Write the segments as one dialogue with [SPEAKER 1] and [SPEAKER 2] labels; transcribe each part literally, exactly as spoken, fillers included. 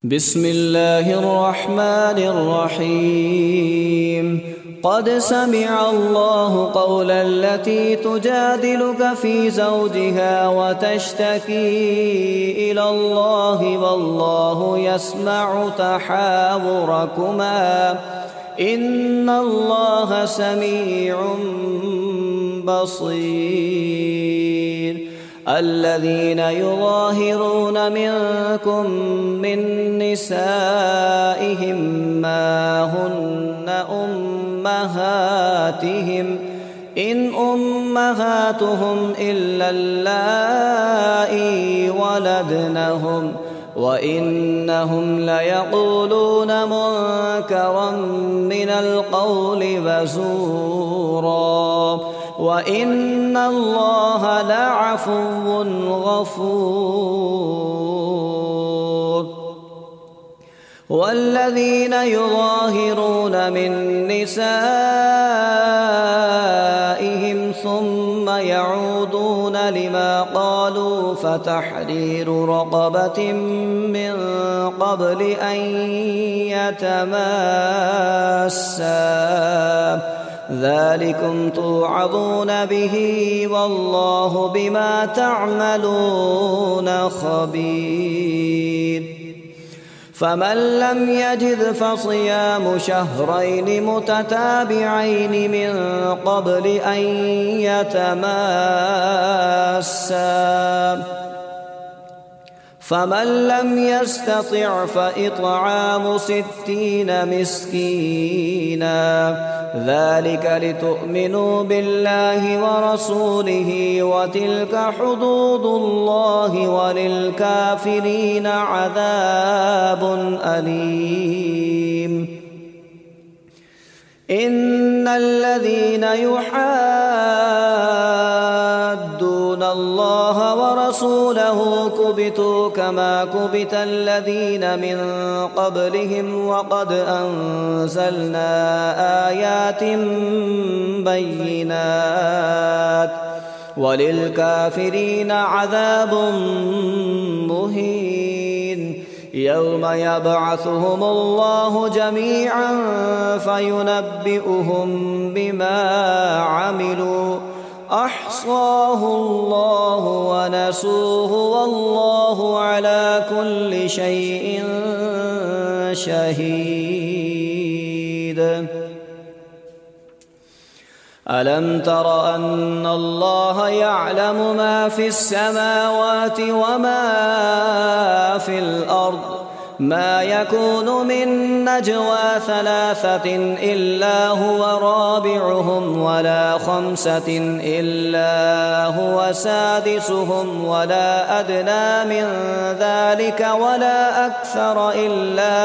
[SPEAKER 1] بسم الله الرحمن الرحيم قد سمع الله قول التي تجادلك في زوجها وتشتكي إلى الله والله يسمع تحاوركما إن الله سميع بصير. الذين يظاهرون منكم من نسائهم ما هن أمهاتهم إن أمهاتهم إلا اللائي ولدنهم وإنهم ليقولون منكرا من القول وزورا وإن الله لعفو غفور. والذين يظاهرون من نسائهم ثم يعودون لما قالوا فتحرير رقبة من قبل أن يتماسا ذلكم توعظون به والله بما تعملون خبير. فمن لم يجد فصيام شهرين متتابعين من قبل أن يتماسا فمن لم يستطع فإطعام ستين مسكينا ذلك لتؤمنوا بالله ورسوله وتلك حدود الله وللكافرين عذاب أليم. إن الذين يحادون الله ورسوله كبتوا كما كبت الذين من قبلهم وقد أنزلنا آيات بينات وللكافرين عذاب مهين. يوم يبعثهم الله جميعا فينبئهم بما عملوا أحصاه الله ونسوه والله على كل شيء شهيد. ألم تر أن الله يعلم ما في السماوات وما في الأرض ما يكون من نجوى ثلاثة إلا هو رابعهم ولا خمسة إلا هو سادسهم ولا أدنى من ذلك ولا أكثر إلا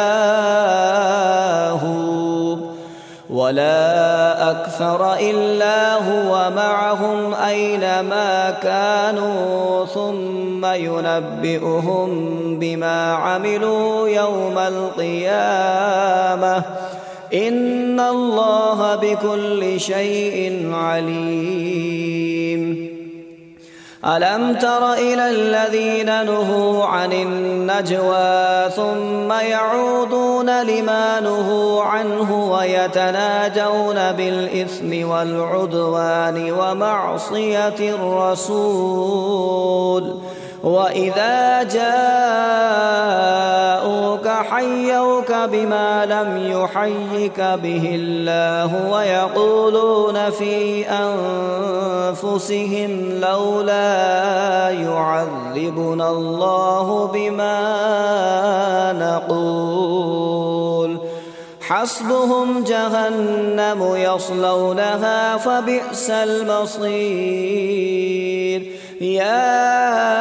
[SPEAKER 1] هو ولا أكثر إلا هو معهم أينما كانوا ثم ينبئهم بما عملوا يوم القيامة إن الله بكل شيء عليم. ألم تر إلى الذين نهوا عن النجوى ثم يعودون لما نهوا عنه ويتناجون بالإثم والعدوان ومعصية الرسول وإذا جاءوك حيوك بما لم يحيك به الله ويقولون في أنفسهم لولا يعذبنا الله بما نقول حسبهم جهنم يصلونها فبئس المصير. يا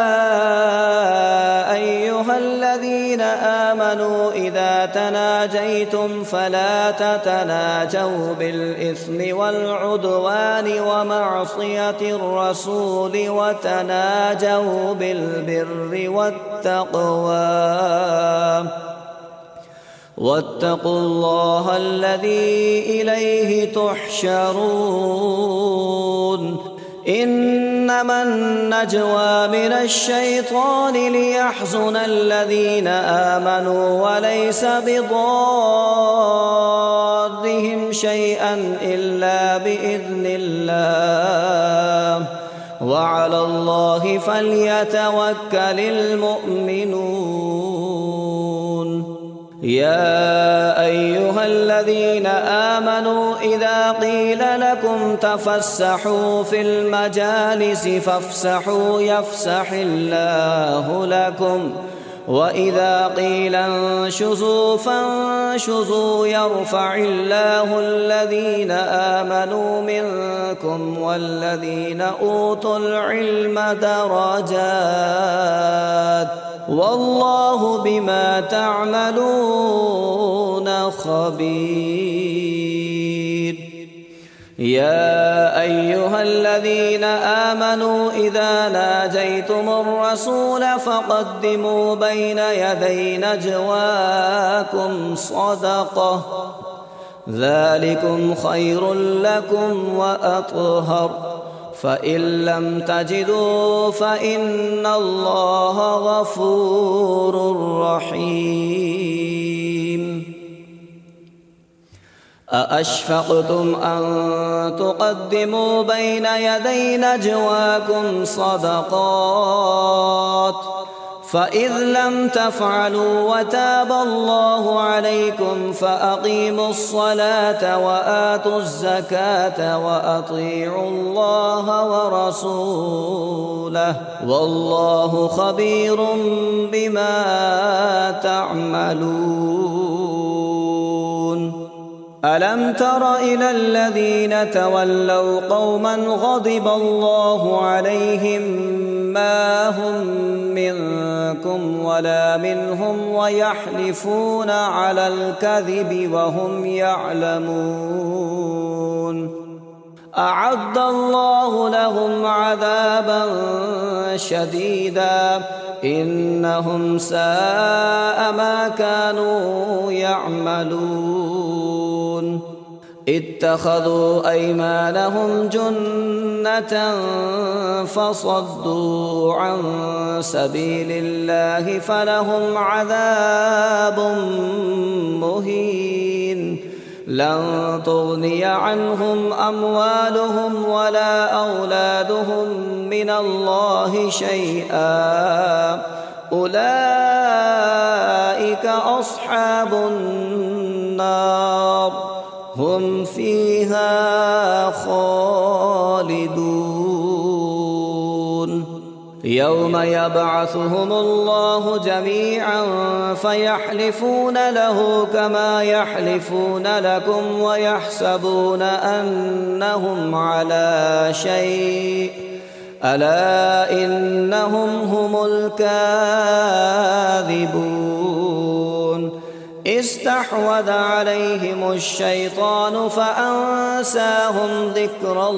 [SPEAKER 1] أيها الذين آمنوا إذا تناجيتم فلا تتناجوا بالإثم والعدوان ومعصية الرسول وتناجوا بالبر والتقوى واتقوا الله الذي إليه تحشرون. إن إنما النجوى من الشيطان ليحزن الذين آمنوا وليس بضارهم شيئا إلا بإذن الله وعلى الله فليتوكل المؤمنون. يا أيها الذين آمنوا إذا قيل لكم تفسحوا في المجالس فافسحوا يفسح الله لكم وإذا قيل انشزوا فانشزوا يرفع الله الذين آمنوا منكم والذين أوتوا العلم درجات والله بما تعملون خبير. يا أيها الذين آمنوا إذا ناجيتم الرسول فقدموا بين يدي نجواكم صدقة ذلكم خير لكم وأطهر فإن لم تجدوا فإن الله غفور رحيم. أأشفقتم أن تقدموا بين يدي نجواكم صدقات فإذ لم تفعلوا وتاب الله عليكم فأقيموا الصلاة وآتوا الزكاة وأطيعوا الله ورسوله والله خبير بما تعملون. ألم تر إلى الذين تولوا قوما غضب الله عليهم ما هم منكم ولا منهم ويحلفون على الكذب وهم يعلمون أعد الله لهم عذابا شديدا إنهم ساء ما كانوا يعملون. اتخذوا أيمانهم جنة فصدوا عن سبيل الله فلهم عذاب مهين. لن تغني عنهم أموالهم ولا أولادهم من الله شيئا أولئك أصحاب النار هم فيها خالدون. يوم يبعثهم الله جميعا فيحلفون له كما يحلفون لكم ويحسبون أنهم على شيء ألا إنهم هم الكاذبون. استحوذ عليهم الشيطان فأنساهم ذكر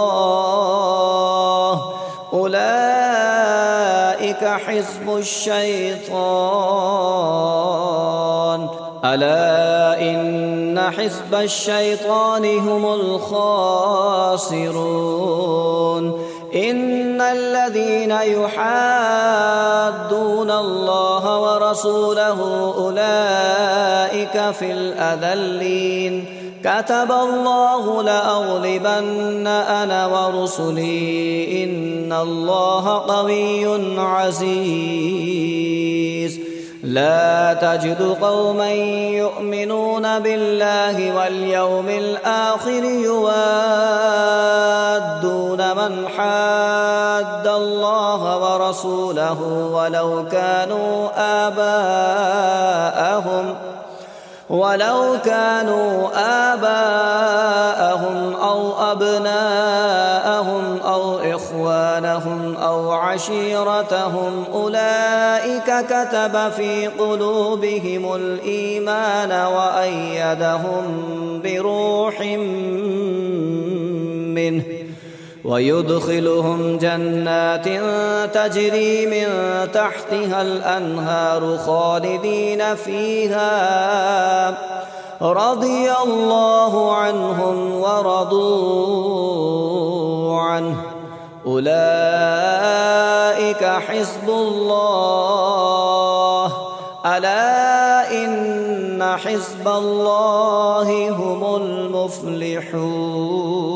[SPEAKER 1] الله أولئك حزب الشيطان ألا إن حزب الشيطان هم الخاسرون. إن الذين يحادون الله ورسوله أولئك في الأذلين. كتب الله لأغلبن أنا ورسلي إن الله قوي عزيز. لا تجد قوما يؤمنون بالله واليوم الآخر يوادون من حاد الله ورسوله ولو كانوا آباءهم ولو كانوا آباءهم أو أبناءهم أو إخوانهم أو عشيرتهم أولئك كتب في قلوبهم الإيمان وأيدهم بروح منه ويدخلهم جنات تجري من تحتها الأنهار خالدين فيها رضي الله عنهم ورضوا عنه أولئك حزب الله ألا إن حزب الله هم المفلحون.